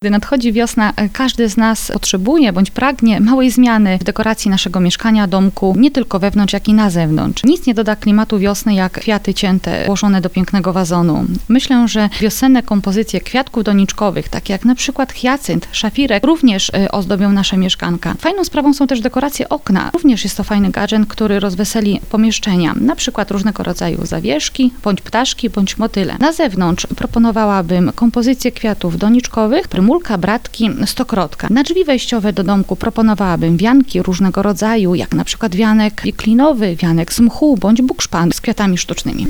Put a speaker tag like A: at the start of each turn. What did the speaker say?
A: Gdy nadchodzi wiosna, każdy z nas potrzebuje bądź pragnie małej zmiany w dekoracji naszego mieszkania, domku, nie tylko wewnątrz, jak i na zewnątrz. Nic nie doda klimatu wiosny jak kwiaty cięte, włożone do pięknego wazonu. Myślę, że wiosenne kompozycje kwiatków doniczkowych, takie jak na przykład hiacynt, szafirek, również ozdobią nasze mieszkanka. Fajną sprawą są też dekoracje okna. Również jest to fajny gadżet, który rozweseli pomieszczenia. Na przykład różnego rodzaju zawieszki, bądź ptaszki, bądź motyle. Na zewnątrz proponowałabym kompozycję kwiatów doniczkowych, prymulka, bratki, stokrotka. Na drzwi wejściowe do domku proponowałabym wianki różnego rodzaju, jak na przykład wianek wiklinowy, wianek z mchu, bądź bukszpan z kwiatami sztucznymi.